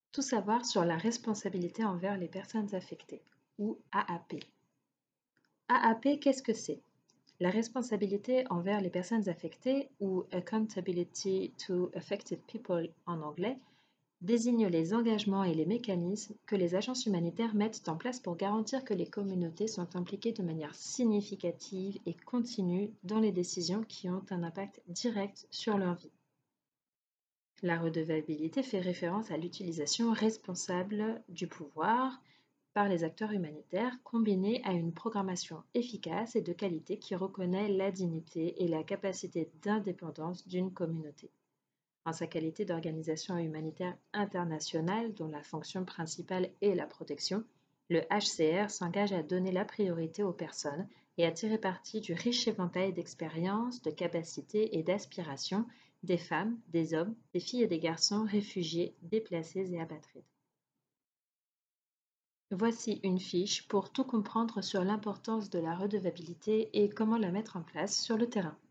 Tout savoir sur la responsabilité envers les personnes affectées, ou AAP. AAP, qu'est-ce que c'est? La responsabilité envers les personnes affectées, ou Accountability to Affected People en anglais, désigne les engagements et les mécanismes que les agences humanitaires mettent en place pour garantir que les communautés sont impliquées de manière significative et continue dans les décisions qui ont un impact direct sur leur vie. La redevabilité fait référence à l'utilisation responsable du pouvoir par les acteurs humanitaires, combinée à une programmation efficace et de qualité qui reconnaît la dignité et la capacité d'indépendance d'une communauté. En sa qualité d'organisation humanitaire internationale dont la fonction principale est la protection, le HCR s'engage à donner la priorité aux personnes et à tirer parti du riche éventail d'expériences, de capacités et d'aspirations des femmes, des hommes, des filles et des garçons réfugiés, déplacés et apatrides. Voici une fiche pour tout comprendre sur l'importance de la redevabilité et comment la mettre en place sur le terrain.